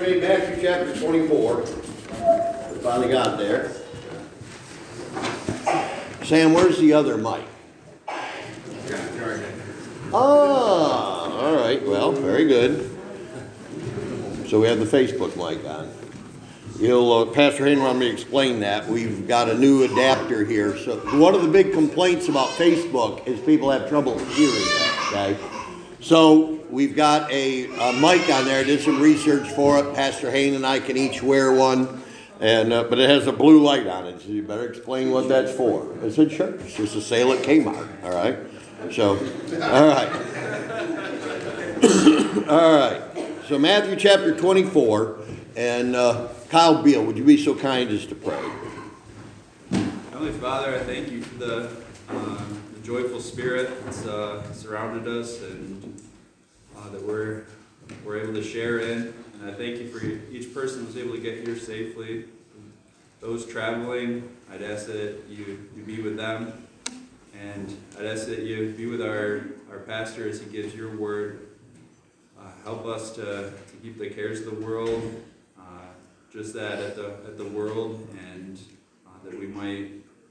me Matthew chapter 24. We finally got there. Sam, where's the other mic? All right. Well, very good. So we have the Facebook mic on. Pastor Hayden wanted me to explain that. We've got a new adapter here. So one of the big complaints about Facebook is people have trouble hearing that, okay? So we've got a mic on there. I did some research for it. Pastor Hayden and I can each wear one. And but it has a blue light on it. So you better explain what that's for. I said, sure. It's just a sale at Kmart, all right? So, all right. All right. So Matthew chapter 24. And Kyle Beal, would you be so kind as to pray? Heavenly Father, I thank you for the joyful spirit that's surrounded us and that we're able to share in. And I thank you for each person who's able to get here safely. Those traveling, I'd ask that you be with them. And I'd ask that you be with our pastor as he gives your word. Help us to keep the cares of the world just that at the world, and that we might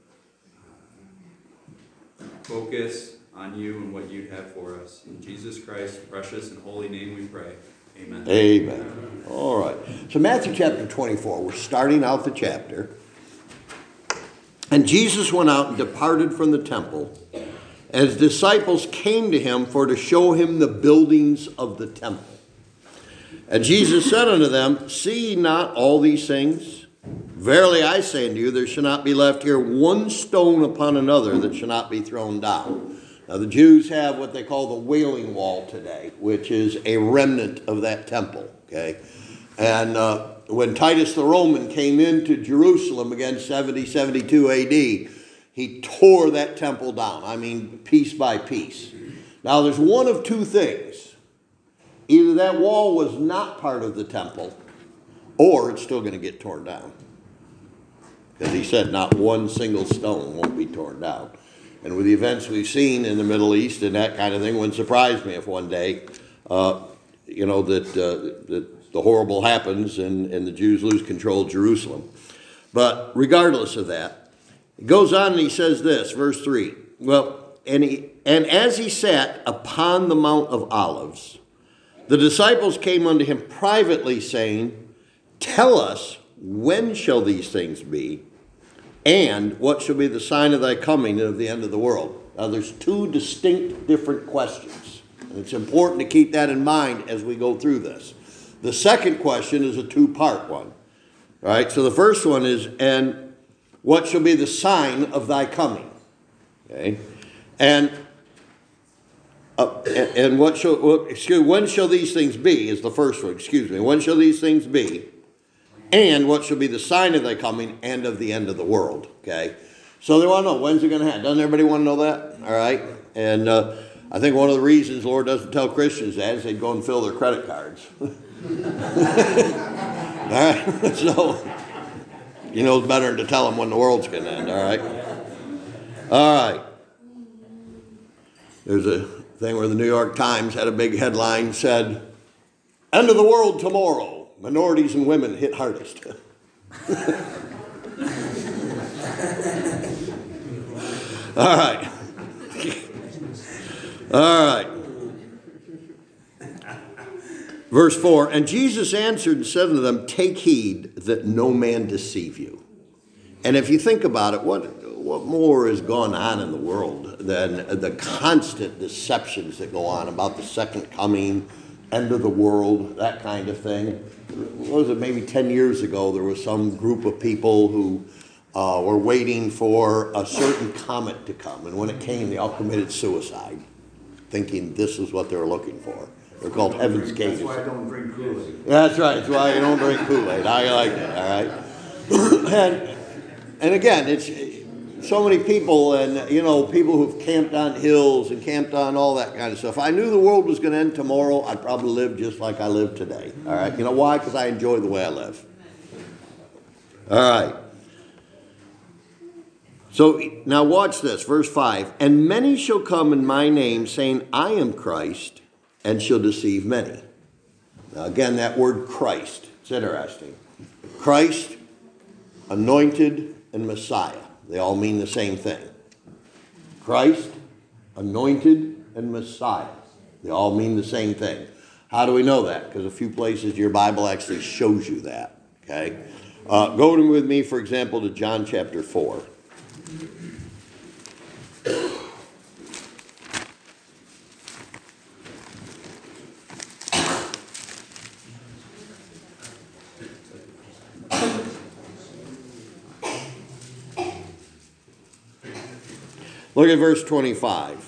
focus on you and what you'd have for us. In Jesus Christ's precious and holy name we pray. Amen. Amen. All right. So Matthew chapter 24, we're starting out the chapter. And Jesus went out and departed from the temple, and his disciples came to him for to show him the buildings of the temple. And Jesus said unto them, see ye not all these things? Verily I say unto you, there shall not be left here one stone upon another that shall not be thrown down. Now the Jews have what they call the Wailing Wall today, which is a remnant of that temple. Okay, and when Titus the Roman came into Jerusalem again 72 A.D., he tore that temple down. I mean, piece by piece. Now there's one of two things. Either that wall was not part of the temple, or it's still going to get torn down. Because he said not one single stone won't be torn down. And with the events we've seen in the Middle East and that kind of thing, wouldn't surprise me if one day, that the horrible happens and the Jews lose control of Jerusalem. But regardless of that, it goes on and he says this, verse 3. Well, and as he sat upon the Mount of Olives, the disciples came unto him privately, saying, tell us, when shall these things be? And what shall be the sign of thy coming and of the end of the world? Now, there's two distinct different questions. And it's important to keep that in mind as we go through this. The second question is a two-part one. All right, so the first one is, and what shall be the sign of thy coming? Okay, and when shall these things be is the first one, when shall these things be? And what shall be the sign of thy coming and of the end of the world? Okay, so they want to know, when's it going to happen? Doesn't everybody want to know that? All right, and I think one of the reasons the Lord doesn't tell Christians that is they'd go and fill their credit cards. All right, so it's better to tell them when the world's going to end. All right. There's a thing where the New York Times had a big headline, said, end of the world tomorrow, minorities and women hit hardest. All right. All right. Verse 4, and Jesus answered and said unto them, take heed that no man deceive you. And if you think about it, what more has gone on in the world than the constant deceptions that go on about the second coming, end of the world, that kind of thing? What was it, maybe 10 years ago, there was some group of people who were waiting for a certain comet to come. And when it came, they all committed suicide, thinking this is what they were looking for. They're called Heaven's Gates. That's why I don't drink Kool-Aid. That's right. That's why you don't drink Kool-Aid. I like that, all right? And again, it's so many people and, people who've camped on hills and camped on all that kind of stuff. If I knew the world was going to end tomorrow, I'd probably live just like I live today, all right? You know why? Because I enjoy the way I live. All right. So now watch this, verse 5. And many shall come in my name, saying, I am Christ, and shall deceive many. Now again, that word Christ, it's interesting. Christ, anointed, and Messiah. They all mean the same thing. Christ, anointed, and Messiah. They all mean the same thing. How do we know that? Because a few places your Bible actually shows you that. Okay? Go with me, for example, to John chapter 4. Look at verse 25.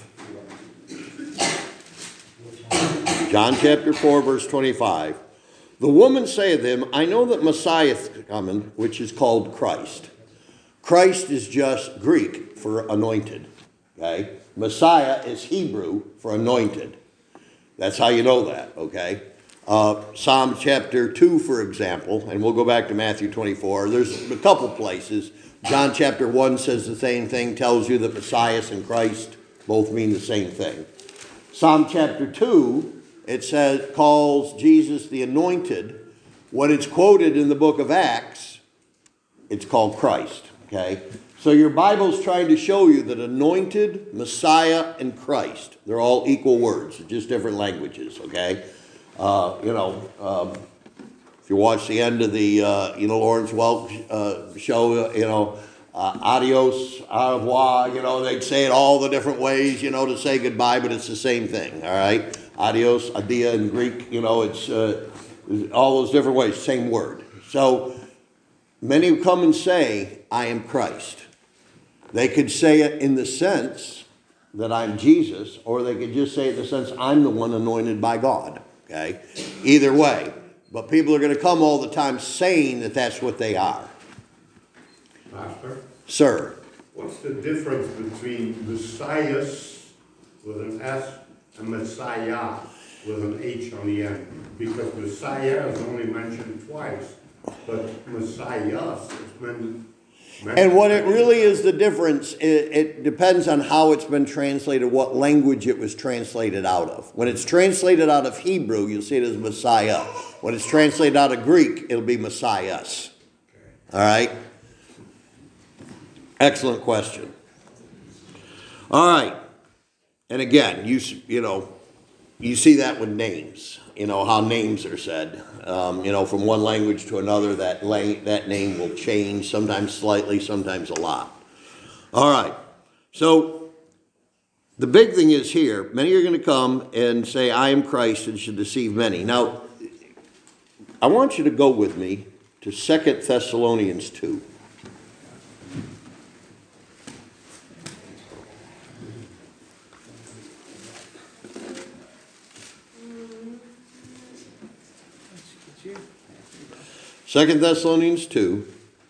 John chapter 4, verse 25. The woman saith to him, I know that Messiah is coming, which is called Christ. Christ is just Greek for anointed. Okay? Messiah is Hebrew for anointed. That's how you know that. Okay? Psalm chapter 2, for example, and we'll go back to Matthew 24. There's a couple places. John chapter 1 says the same thing, tells you that Messiah and Christ both mean the same thing. Psalm chapter 2, it says, calls Jesus the anointed. When it's quoted in the book of Acts, it's called Christ. Okay? So your Bible's trying to show you that anointed, Messiah, and Christ, they're all equal words, just different languages. Okay? If you watch the end of the, Lawrence Welk show, adios, au revoir, they'd say it all the different ways, to say goodbye, but it's the same thing, all right? Adios, adia in Greek, it's all those different ways, same word. So many who come and say, I am Christ. They could say it in the sense that I'm Jesus, or they could just say it in the sense I'm the one anointed by God, okay? Either way. But people are going to come all the time saying that that's what they are. Pastor? Sir? What's the difference between Messias with an S and Messiah with an H on the end? Because Messiah is only mentioned twice, but Messiah is mentioned. And what it really is the difference, it depends on how it's been translated, what language it was translated out of. When it's translated out of Hebrew, you'll see it as Messiah. When it's translated out of Greek, it'll be Messiahs. All right? Excellent question. All right. And again, you see that with names. How names are said. From one language to another, that name will change, sometimes slightly, sometimes a lot. All right. So the big thing is here, many are going to come and say, I am Christ, and should deceive many. Now, I want you to go with me to 2 Thessalonians 2. Second Thessalonians 2.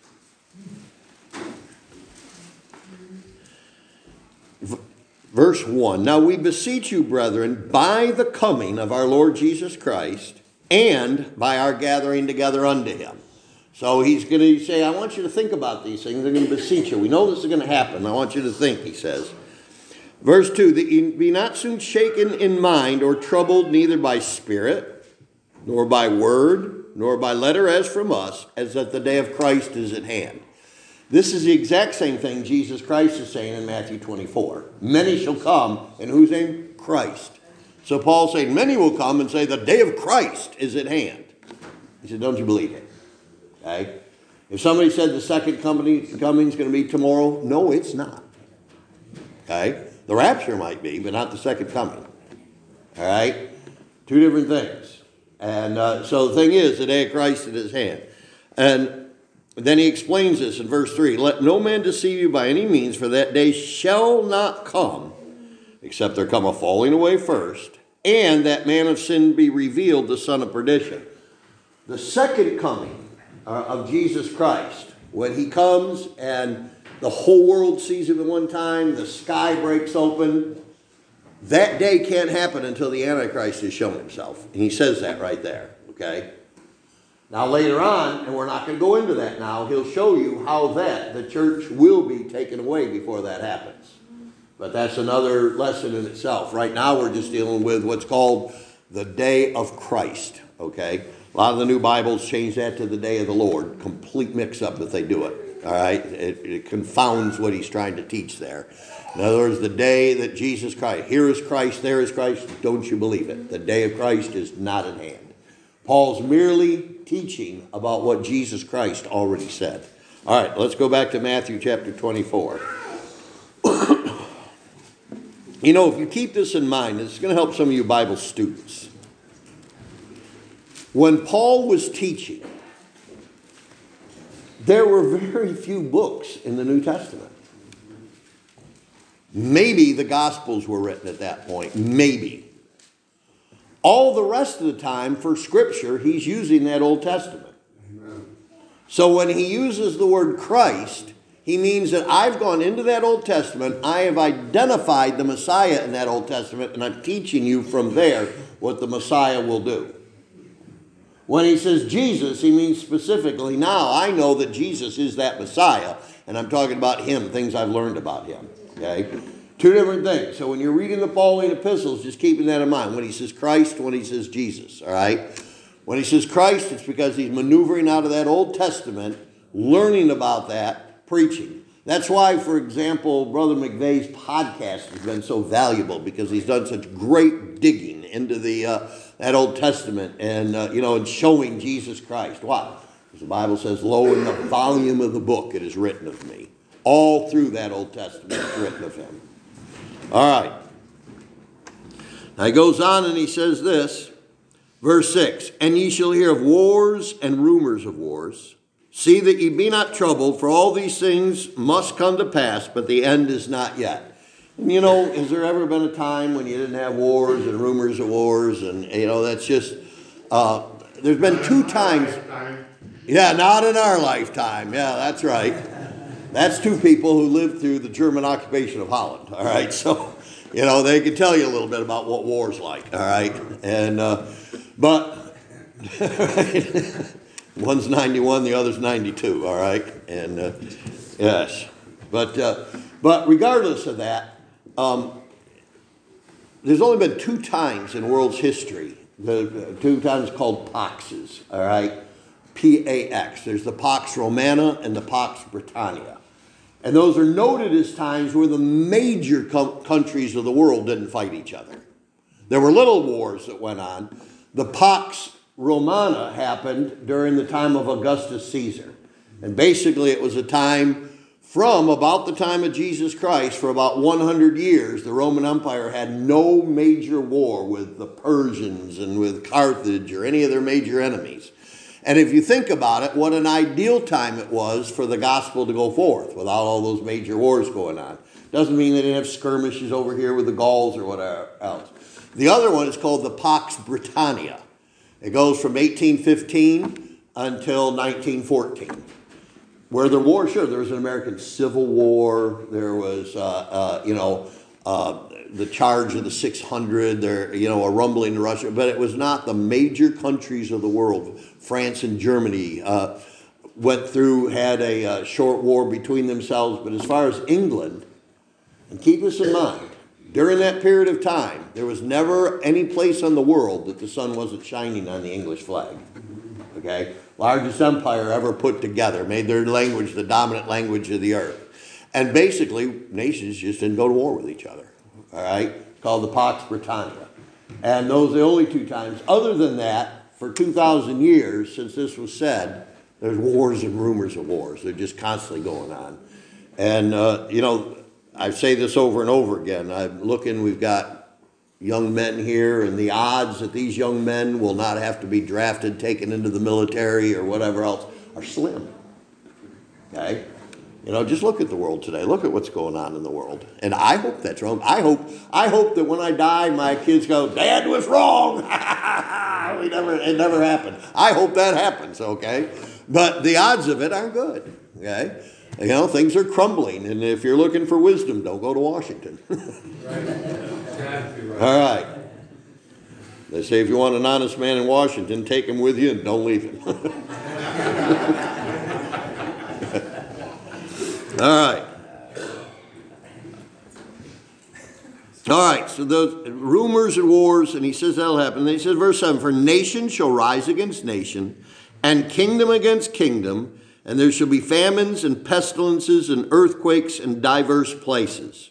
Verse 1. Now we beseech you, brethren, by the coming of our Lord Jesus Christ, and by our gathering together unto him. So he's going to say, I want you to think about these things. They're going to beseech you. We know this is going to happen. I want you to think, he says. Verse 2, that ye be not soon shaken in mind or troubled neither by spirit, nor by word, nor by letter as from us, as that the day of Christ is at hand. This is the exact same thing Jesus Christ is saying in Matthew 24. Many shall come, in whose name? Christ. So Paul's saying, many will come and say, the day of Christ is at hand. He said, don't you believe it? Okay? If somebody said the second coming is going to be tomorrow, no, it's not. Okay? The rapture might be, but not the second coming. All right? Two different things. And so the thing is, the day of Christ is at his hand. And then he explains this in verse 3. Let no man deceive you by any means, for that day shall not come, except there come a falling away first, and that man of sin be revealed, the son of perdition. The second coming of Jesus Christ, when he comes and the whole world sees him at one time, the sky breaks open, that day can't happen until the Antichrist has shown himself. And he says that right there, okay? Now later on, and we're not going to go into that now, he'll show you how the church will be taken away before that happens. But that's another lesson in itself. Right now we're just dealing with what's called the day of Christ. okay? A lot of the new Bibles change that to the day of the Lord. Complete mix-up if they do it, all right? It confounds what he's trying to teach there. In other words, the day that Jesus Christ, here is Christ, there is Christ, don't you believe it? The day of Christ is not at hand. Paul's merely teaching about what Jesus Christ already said. All right, let's go back to Matthew chapter 24. You know, if you keep this in mind, it's going to help some of you Bible students. When Paul was teaching, there were very few books in the New Testament. Maybe the Gospels were written at that point. Maybe. All the rest of the time for Scripture, he's using that Old Testament. Amen. So when he uses the word Christ, he means that I've gone into that Old Testament, I have identified the Messiah in that Old Testament, and I'm teaching you from there what the Messiah will do. When he says Jesus, he means specifically, now I know that Jesus is that Messiah, and I'm talking about him, things I've learned about him. Okay? Two different things. So when you're reading the Pauline epistles, just keeping that in mind. When he says Christ, when he says Jesus, all right? When he says Christ, it's because he's maneuvering out of that Old Testament, learning about that, preaching. That's why, for example, Brother McVeigh's podcast has been so valuable, because he's done such great digging into that Old Testament and, and showing Jesus Christ. Why? Because the Bible says, lo, in the volume of the book it is written of me. All through that Old Testament it's written of him. All right. Now he goes on and he says this, verse 6, and ye shall hear of wars and rumors of wars. See that ye be not troubled, for all these things must come to pass, but the end is not yet. And has there ever been a time when you didn't have wars and rumors of wars? And, that's just, there's been two times. Yeah, not in our lifetime. Yeah, that's right. That's two people who lived through the German occupation of Holland, all right? So, they can tell you a little bit about what war's like, all right? And, but, one's 91, the other's 92, all right? And, yes. But regardless of that, there's only been two times in world's history, the two times called Paxes, all right? P-A-X. There's the Pax Romana and the Pax Britannia. And those are noted as times where the major countries of the world didn't fight each other. There were little wars that went on. The Pax Romana happened during the time of Augustus Caesar. And basically it was a time from about the time of Jesus Christ, for about 100 years, the Roman Empire had no major war with the Persians and with Carthage or any of their major enemies. And if you think about it, what an ideal time it was for the gospel to go forth without all those major wars going on. Doesn't mean they didn't have skirmishes over here with the Gauls or whatever else. The other one is called the Pax Britannia. It goes from 1815 until 1914. Where there were, sure, there was an American Civil War. There was, the charge of the 600. There, a rumbling in Russia. But it was not the major countries of the world. France and Germany went through, had a short war between themselves. But as far as England, and keep this in mind, during that period of time, there was never any place on the world that the sun wasn't shining on the English flag. Okay? Largest empire ever put together, made their language the dominant language of the earth. And basically, nations just didn't go to war with each other. All right? Called the Pax Britannia. And those are the only two times. Other than that, for 2,000 years, since this was said, there's wars and rumors of wars. They're just constantly going on. And, I say this over and over again. I'm looking, we've got young men here, and the odds that these young men will not have to be drafted, taken into the military or whatever else are slim. Okay? Just look at the world today. Look at what's going on in the world. And I hope that's wrong. I hope that when I die, my kids go, Dad was wrong. It never happened. I hope that happens, okay? But the odds of it aren't good, okay? Things are crumbling, and if you're looking for wisdom, don't go to Washington. All right. They say if you want an honest man in Washington, take him with you and don't leave him. All right. All right, so those rumors and wars, and he says that'll happen. And he says, verse 7, for nation shall rise against nation, and kingdom against kingdom, and there shall be famines and pestilences and earthquakes in diverse places.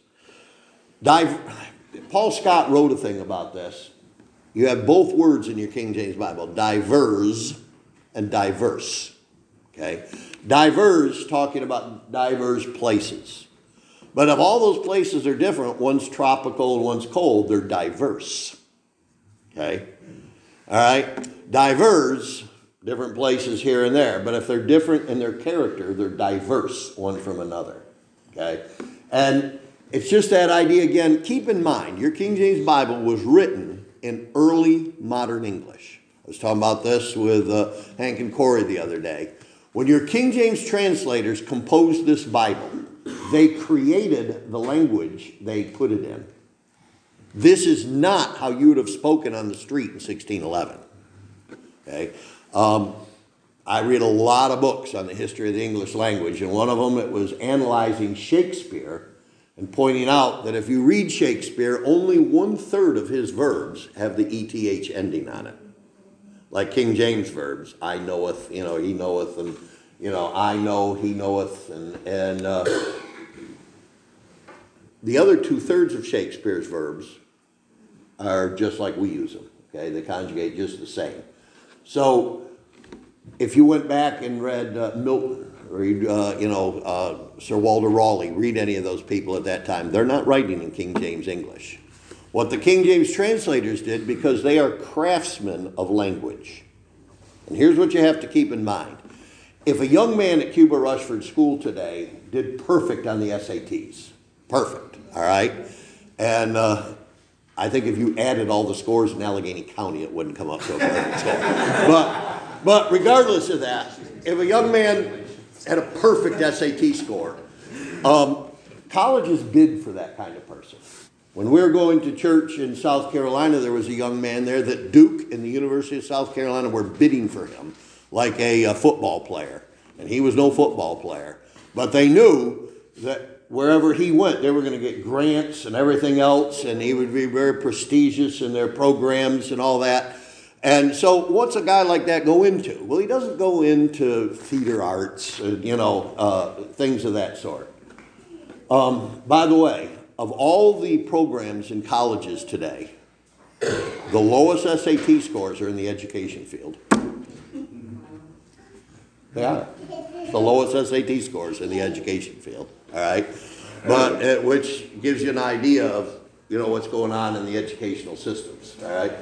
Paul Scott wrote a thing about this. You have both words in your King James Bible, diverse and diverse. Okay? Diverse, talking about diverse places. But if all those places are different, one's tropical and one's cold, they're diverse. Okay? All right? Diverse, different places here and there. But if they're different in their character, they're diverse one from another. Okay? And it's just that idea again. Keep in mind, your King James Bible was written in early modern English. I was talking about this with Hank and Corey the other day. When your King James translators composed this Bible, they created the language they put it in. This is not how you would have spoken on the street in 1611. Okay? I read a lot of books on the history of the English language, and one of them, it was analyzing Shakespeare and pointing out that if you read Shakespeare, only 1/3 of his verbs have the ETH ending on it. Like King James verbs, I knoweth, he knoweth, and, I know, he knoweth, and the other 2/3 of Shakespeare's verbs are just like we use them, okay? They conjugate just the same. So if you went back and read Milton, read, Sir Walter Raleigh, read any of those people at that time, they're not writing in King James English. What the King James translators did, because they are craftsmen of language. And here's what you have to keep in mind. If a young man at Cuba Rushford School today did perfect on the SATs, perfect, all right? And I think if you added all the scores in Allegheny County, it wouldn't come up to a perfect score. But regardless of that, if a young man had a perfect SAT score, colleges bid for that kind of person. When we were going to church in South Carolina, there was a young man there that Duke and the University of South Carolina were bidding for him like a football player. And he was no football player. But they knew that wherever he went, they were going to get grants and everything else, and he would be very prestigious in their programs and all that. And so what's a guy like that go into? Well, he doesn't go into theater arts, things of that sort. By the way, of all the programs in colleges today, the lowest SAT scores are in the education field. They are. The lowest SAT scores in the education field, all right? But which gives you an idea of, what's going on in the educational systems, all right?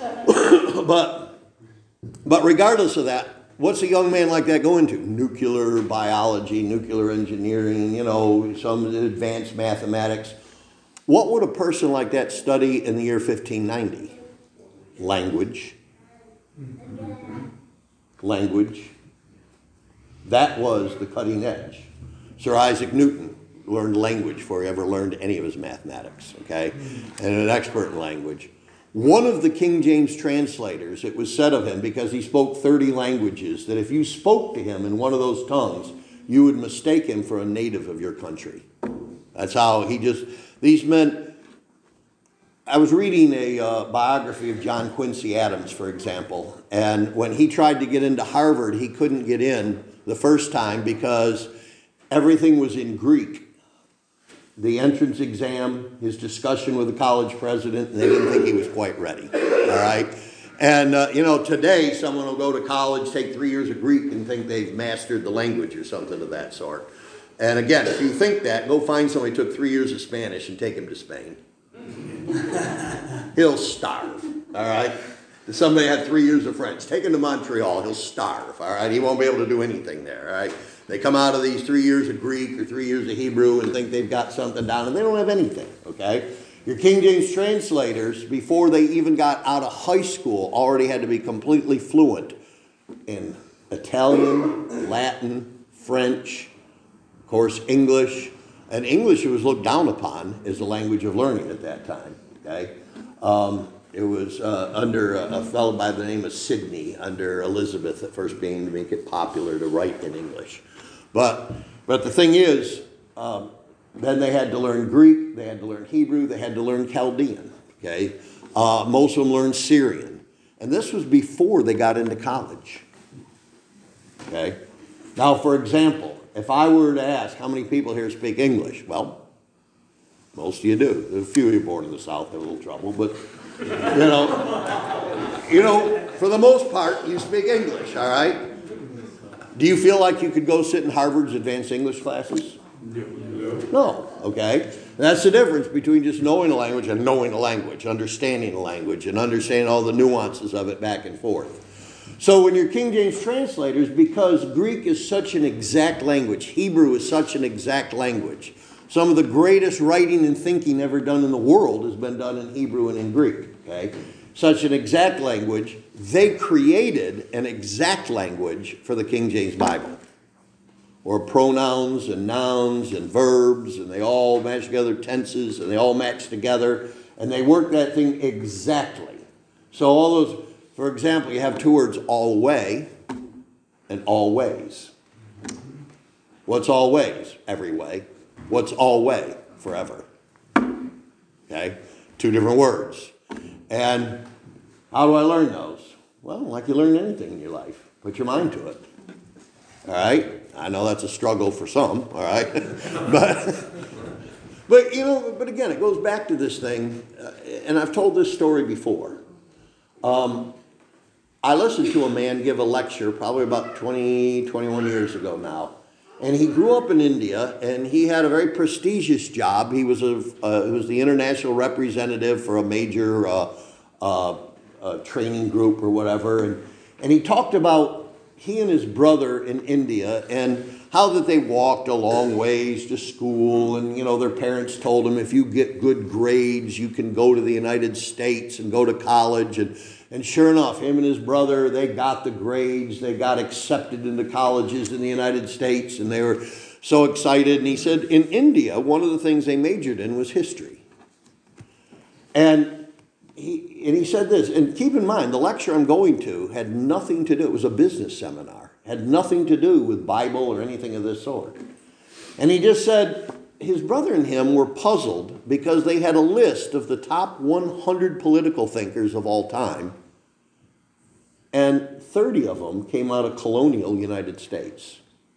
But regardless of that, what's a young man like that go into? Nuclear biology, nuclear engineering, some advanced mathematics. What would a person like that study in the year 1590? Language. Language. That was the cutting edge. Sir Isaac Newton learned language before he ever learned any of his mathematics, okay? And an expert in language. One of the King James translators, it was said of him, because he spoke 30 languages, that if you spoke to him in one of those tongues, you would mistake him for a native of your country. That's how these men, I was reading a biography of John Quincy Adams, for example, and when he tried to get into Harvard, he couldn't get in the first time because everything was in Greek. The entrance exam, his discussion with the college president, and they didn't think he was quite ready, all right? And, today someone will go to college, take 3 years of Greek, and think they've mastered the language or something of that sort. And again, if you think that, go find somebody who took 3 years of Spanish and take him to Spain. He'll starve, all right? If somebody had 3 years of French, take him to Montreal, he'll starve, all right? He won't be able to do anything there, all right? They come out of these 3 years of Greek or 3 years of Hebrew and think they've got something down, and they don't have anything, okay? Your King James translators, before they even got out of high school, already had to be completely fluent in Italian, Latin, French, of course, English. And English was looked down upon as a language of learning at that time, okay? It was under a fellow by the name of Sidney, under Elizabeth at first being to make it popular to write in English. But the thing is, Then they had to learn Greek, they had to learn Hebrew, they had to learn Chaldean. Okay, most of them learned Syrian, and this was before they got into college. Okay, now for example, if I were to ask how many people here speak English, well, most of you do. There's a few of you born in the South have a little trouble, but you know, for the most part, you speak English. All right. Do you feel like you could go sit in Harvard's advanced English classes? No, okay? That's the difference between just knowing a language and knowing a language, understanding a language, and understanding all the nuances of it back and forth. So when you're King James translators, because Greek is such an exact language, Hebrew is such an exact language, some of the greatest writing and thinking ever done in the world has been done in Hebrew and in Greek, okay? Such an exact language, they created an exact language for the King James Bible. Or pronouns and nouns and verbs, and they all match together, tenses, and they all match together, and they work that thing exactly. So all those, for example, you have two words, alway and always. What's always? Every way. What's alway? Forever. Okay? Two different words. And how do I learn those? Well, like you learn anything in your life. Put your mind to it. All right? I know that's a struggle for some, all right? but you know, but again, it goes back to this thing, and I've told this story before. I listened to a man give a lecture probably about 21 years ago now. And he grew up in India, and he had a very prestigious job. He was the international representative for a major training group or whatever. And he talked about he and his brother in India and how that they walked a long ways to school. And, you know, their parents told them, if you get good grades, you can go to the United States and go to college. And sure enough, him and his brother, they got the grades. They got accepted into colleges in the United States, and they were so excited. And he said in India, one of the things they majored in was history. And he said this, and keep in mind, the lecture I'm going to had nothing to do, it was a business seminar, had nothing to do with Bible or anything of this sort. And he just said his brother and him were puzzled because they had a list of the top 100 political thinkers of all time, and 30 of them came out of colonial United States.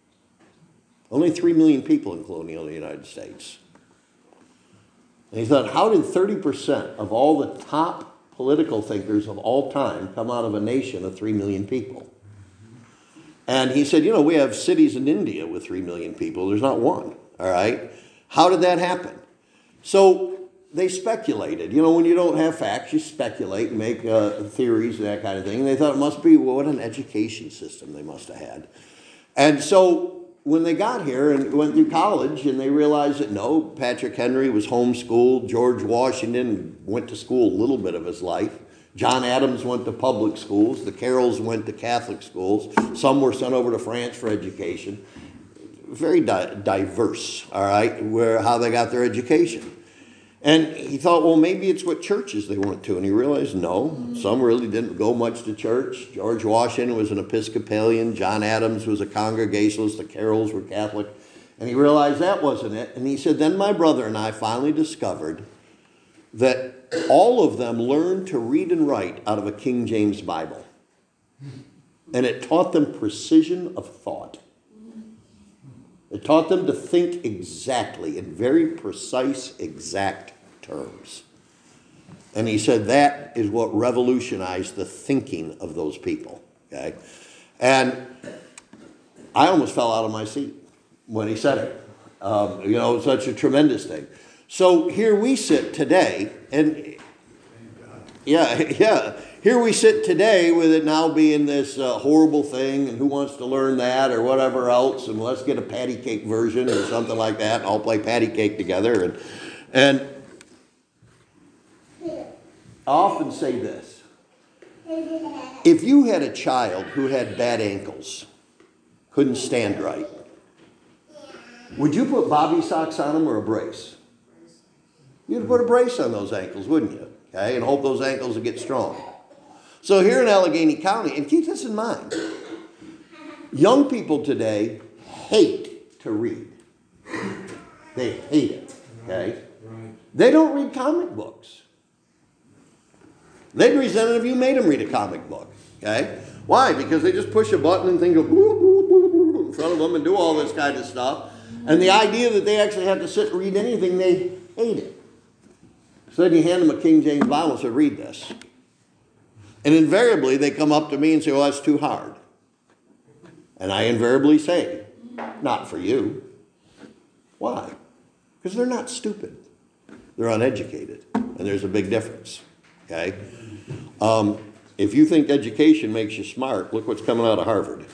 Only 3 million people in colonial United States. And he thought, how did 30% of all the top political thinkers of all time come out of a nation of 3 million people? And he said, you know, we have cities in India with 3 million people. There's not one, all right? How did that happen? So they speculated. You know, when you don't have facts, you speculate and make theories and that kind of thing. And they thought it must be, well, what an education system they must have had. And so when they got here and went through college, and they realized that no, Patrick Henry was homeschooled. George Washington went to school a little bit of his life. John Adams went to public schools. The Carrolls went to Catholic schools. Some were sent over to France for education. Very diverse, all right, how they got their education. And he thought, well, maybe it's what churches they went to. And he realized, no, some really didn't go much to church. George Washington was an Episcopalian. John Adams was a Congregationalist. The Carrolls were Catholic. And he realized that wasn't it. And he said, then my brother and I finally discovered that all of them learned to read and write out of a King James Bible. And it taught them precision of thought. It taught them to think exactly in very precise, exact terms. And he said that is what revolutionized the thinking of those people. Okay? And I almost fell out of my seat when he said it. You know, such a tremendous thing. So here we sit today, and here we sit today with it now being this horrible thing, and who wants to learn that or whatever else, and let's get a patty cake version or something like that, and all play patty cake together. And I often say this. If you had a child who had bad ankles, couldn't stand right, would you put bobby socks on them or a brace? You'd put a brace on those ankles, wouldn't you? Okay, and hope those ankles would get strong. So here in Allegheny County, and keep this in mind, young people today hate to read. They hate it. Okay? They don't read comic books. They'd resent it if you made them read a comic book. Okay? Why? Because they just push a button and things go boo, boo, boo, boo, in front of them and do all this kind of stuff. And the idea that they actually have to sit and read anything, they hate it. So then you hand them a King James Bible and say, read this. And invariably they come up to me and say, well, that's too hard. And I invariably say, not for you. Why? Because they're not stupid. They're uneducated. And there's a big difference. Okay? If you think education makes you smart, look what's coming out of Harvard.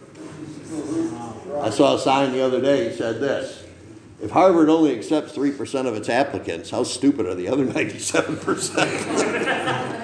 I saw a sign the other day that said this. If Harvard only accepts 3% of its applicants, how stupid are the other 97%?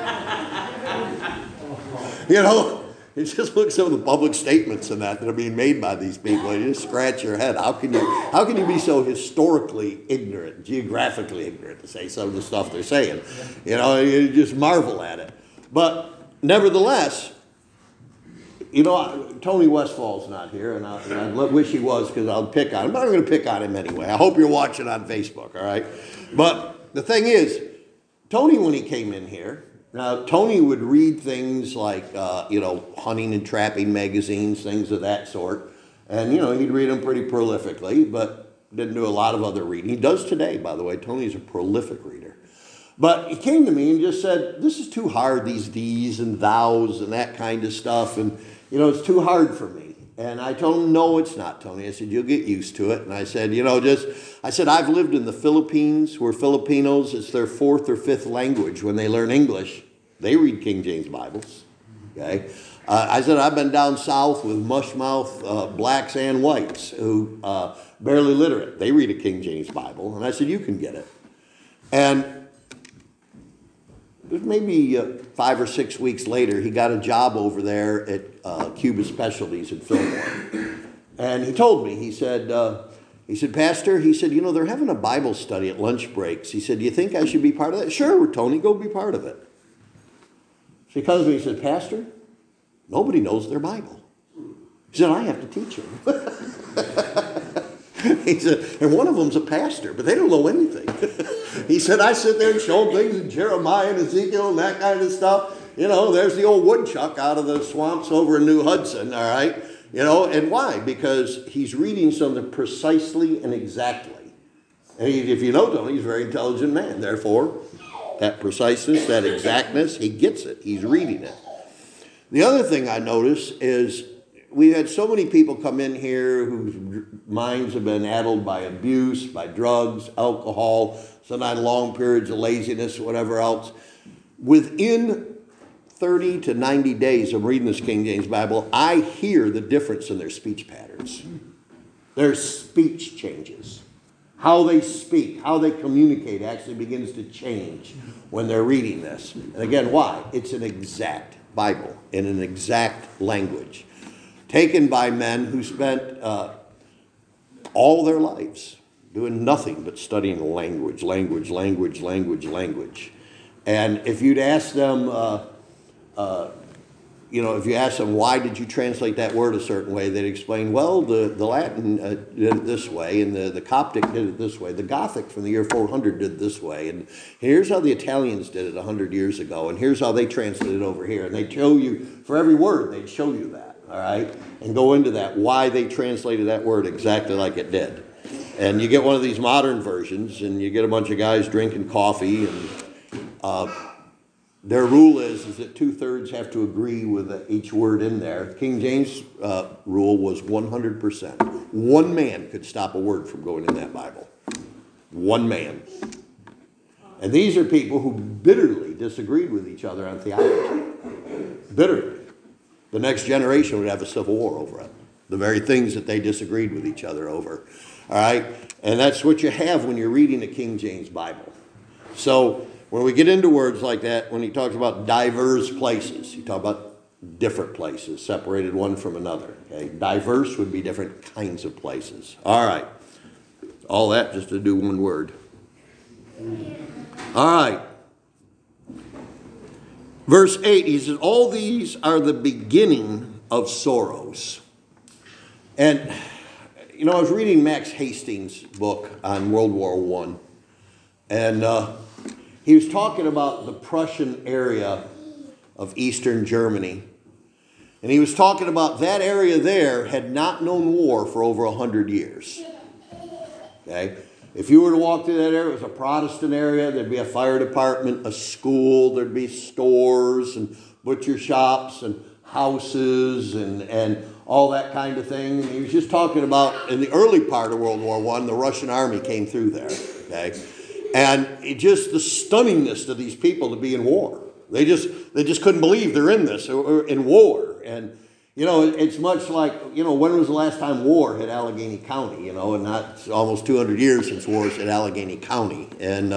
You know, you just look at some of the public statements and that are being made by these people, and you just scratch your head. How can you be so historically ignorant, geographically ignorant to say some of the stuff they're saying? You know, you just marvel at it. But nevertheless, you know, Tony Westfall's not here, and I wish he was because I'll pick on him. But I'm going to pick on him anyway. I hope you're watching on Facebook, all right? But the thing is, Tony, when he came in here, now Tony would read things like, hunting and trapping magazines, things of that sort. And, you know, he'd read them pretty prolifically, but didn't do a lot of other reading. He does today, by the way. Tony's a prolific reader. But he came to me and just said, this is too hard, these these and thous and that kind of stuff. And, you know, it's too hard for me. And I told him, no, it's not, Tony. I said, you'll get used to it. And I said, I've lived in the Philippines where Filipinos, it's their 4th or 5th language. When they learn English, they read King James Bibles. Okay? I said, I've been down south with mushmouth blacks and whites who barely literate. They read a King James Bible. And I said, you can get it. And maybe 5 or 6 weeks later, he got a job over there at Cuba Specialties in Fillmore. And he told me, he said, Pastor, he said, you know, they're having a Bible study at lunch breaks. He said, do you think I should be part of that? Sure, Tony, go be part of it. So he comes to me and he said, Pastor, nobody knows their Bible. He said, I have to teach them. He said, and one of them's a pastor, but they don't know anything. He said, I sit there and show them things in Jeremiah and Ezekiel and that kind of stuff. You know, there's the old woodchuck out of the swamps over in New Hudson, all right? You know, and why? Because he's reading something precisely and exactly. And if you know Tony, he's a very intelligent man. Therefore, that preciseness, that exactness, he gets it. He's reading it. The other thing I notice is we've had so many people come in here whose minds have been addled by abuse, by drugs, alcohol, sometimes long periods of laziness, whatever else. Within 30 to 90 days of reading this King James Bible, I hear the difference in their speech patterns. Their speech changes. How they speak, how they communicate actually begins to change when they're reading this. And again, why? It's an exact Bible in an exact language, taken by men who spent all their lives doing nothing but studying language. And if you'd ask them, if you ask them, why did you translate that word a certain way, they'd explain, well, the Latin did it this way, and the Coptic did it this way. The Gothic from the year 400 did it this way. And here's how the Italians did it 100 years ago, and here's how they translated it over here. And they'd show you, for every word, they'd show you that, all right? And go into that, why they translated that word exactly like it did. And you get one of these modern versions, and you get a bunch of guys drinking coffee, and their rule is that 2/3 have to agree with each word in there. King James' rule was 100%. One man could stop a word from going in that Bible. One man. And these are people who bitterly disagreed with each other on theology. Bitterly. The next generation would have a civil war over it. The very things that they disagreed with each other over. All right? And that's what you have when you're reading the King James Bible. So when we get into words like that, when he talks about diverse places, he talks about different places, separated one from another. Okay? Diverse would be different kinds of places. All right. All that just to do one word. All right. Verse 8, he says, all these are the beginning of sorrows. And, I was reading Max Hastings' book on World War I, and he was talking about the Prussian area of Eastern Germany. And he was talking about that area there had not known war for over 100 years. Okay? If you were to walk through that area, it was a Protestant area. There'd be a fire department, a school. There'd be stores and butcher shops and houses and all that kind of thing. And he was just talking about, in the early part of World War I, the Russian army came through there. Okay? And it just the stunningness to these people to be in war. They just couldn't believe they're in this, or in war. And, it's much like, when was the last time war hit Allegheny County, and not almost 200 years since wars hit Allegheny County. And,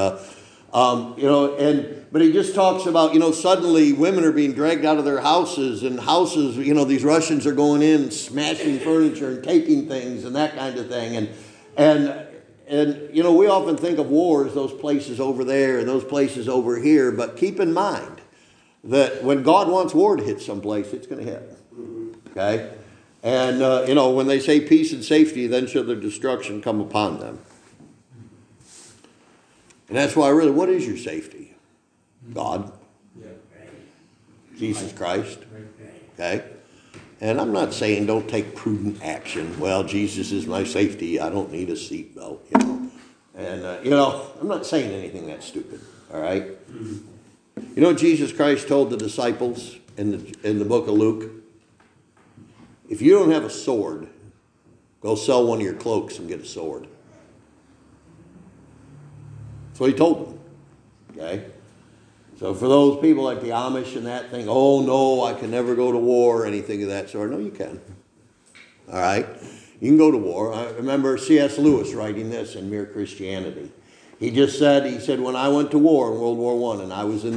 but he just talks about, suddenly women are being dragged out of their houses, and houses, these Russians are going in and smashing furniture and taking things and that kind of thing. And we often think of war as those places over there and those places over here, but keep in mind that when God wants war to hit someplace, it's going to hit. Okay? And, when they say peace and safety, then shall their destruction come upon them. And that's why really, what is your safety? God. Jesus Christ. Okay? And I'm not saying don't take prudent action. Well, Jesus is my safety. I don't need a seatbelt, And, I'm not saying anything that stupid. All right? Jesus Christ told the disciples in the book of Luke? If you don't have a sword, go sell one of your cloaks and get a sword. That's what he told them. Okay? So for those people like the Amish and that thing, oh no, I can never go to war or anything of that sort. No, you can. All right? You can go to war. I remember C.S. Lewis writing this in Mere Christianity. He said, when I went to war in World War I and I was in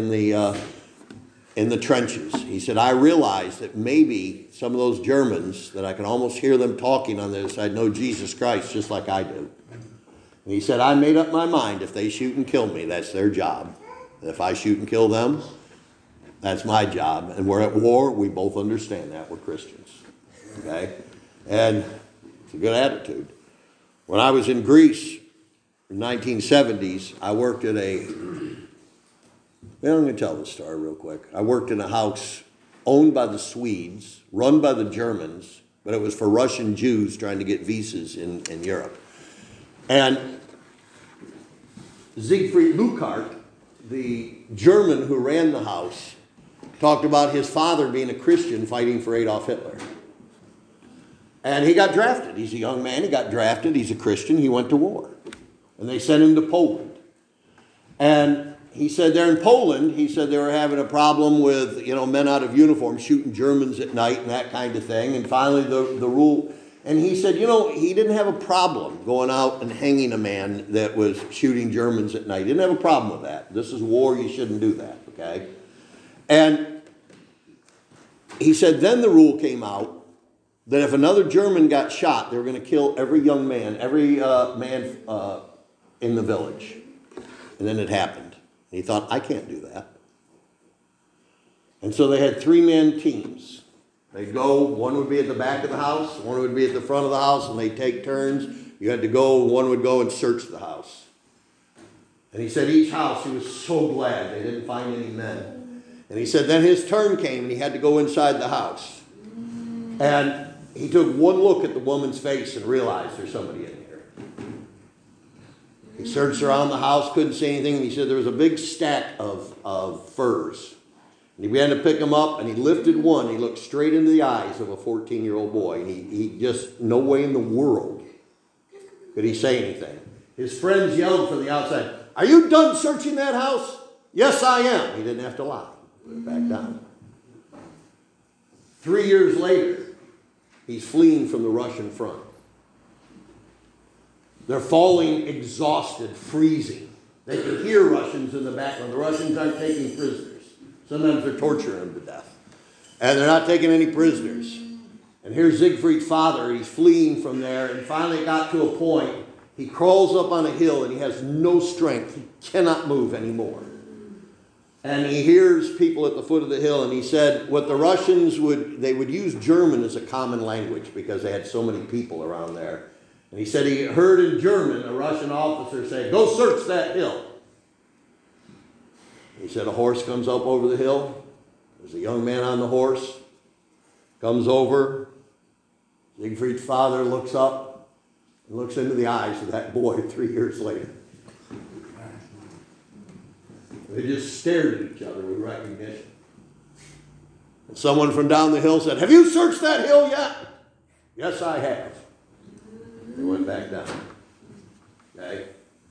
the trenches, he said, I realized that maybe some of those Germans, that I can almost hear them talking on the other side, know Jesus Christ just like I do. And he said, I made up my mind, if they shoot and kill me, that's their job. And if I shoot and kill them, that's my job. And we're at war, we both understand that. We're Christians. Okay? And it's a good attitude. When I was in Greece, in the 1970s, I worked at I'm going to tell this story real quick. I worked in a house owned by the Swedes, run by the Germans, but it was for Russian Jews trying to get visas in Europe. And Siegfried Lukart, the German who ran the house, talked about his father being a Christian fighting for Adolf Hitler. And he got drafted. He's a young man. He got drafted. He's a Christian. He went to war. And they sent him to Poland. And he said there in Poland, he said they were having a problem with, men out of uniform shooting Germans at night and that kind of thing. And finally the rule, and he said, he didn't have a problem going out and hanging a man that was shooting Germans at night. He didn't have a problem with that. This is war. You shouldn't do that, okay? And he said then the rule came out that if another German got shot, they were going to kill every young man, every man in the village. And then it happened. And he thought, I can't do that. And so they had 3-man teams. They'd go, one would be at the back of the house, one would be at the front of the house, and they'd take turns. You had to go, one would go and search the house. And he said each house, he was so glad they didn't find any men. And he said then his turn came and he had to go inside the house. And he took one look at the woman's face and realized there's somebody in here. He searched around the house, couldn't see anything, and he said there was a big stack of furs. And he began to pick them up, and he lifted one. He looked straight into the eyes of a 14-year-old boy, and he just, no way in the world could he say anything. His friends yelled from the outside, are you done searching that house? Yes, I am. He didn't have to lie. Put it back down. 3 years later, he's fleeing from the Russian front. They're falling exhausted, freezing. They can hear Russians in the background. The Russians aren't taking prisoners. Sometimes they're torturing them to death. And they're not taking any prisoners. And here's Siegfried's father. He's fleeing from there. And finally got to a point. He crawls up on a hill and he has no strength. He cannot move anymore. And he hears people at the foot of the hill, and he said what the Russians they would use German as a common language because they had so many people around there. And he said he heard in German a Russian officer say, "Go search that hill." He said a horse comes up over the hill. There's a young man on the horse, comes over. Siegfried's father looks up and looks into the eyes of that boy 3 years later. They just stared at each other with recognition. And someone from down the hill said, "Have you searched that hill yet?" "Yes, I have." They went back down. Okay?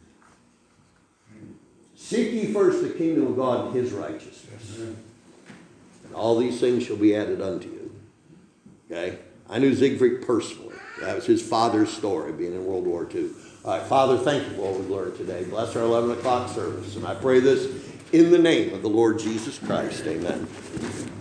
Seek ye first the kingdom of God and his righteousness. And all these things shall be added unto you. Okay? I knew Siegfried personally. That was his father's story, being in World War II. All right, Father, thank you for what we've learned today. Bless our 11 o'clock service. And I pray this in the name of the Lord Jesus Christ. Amen.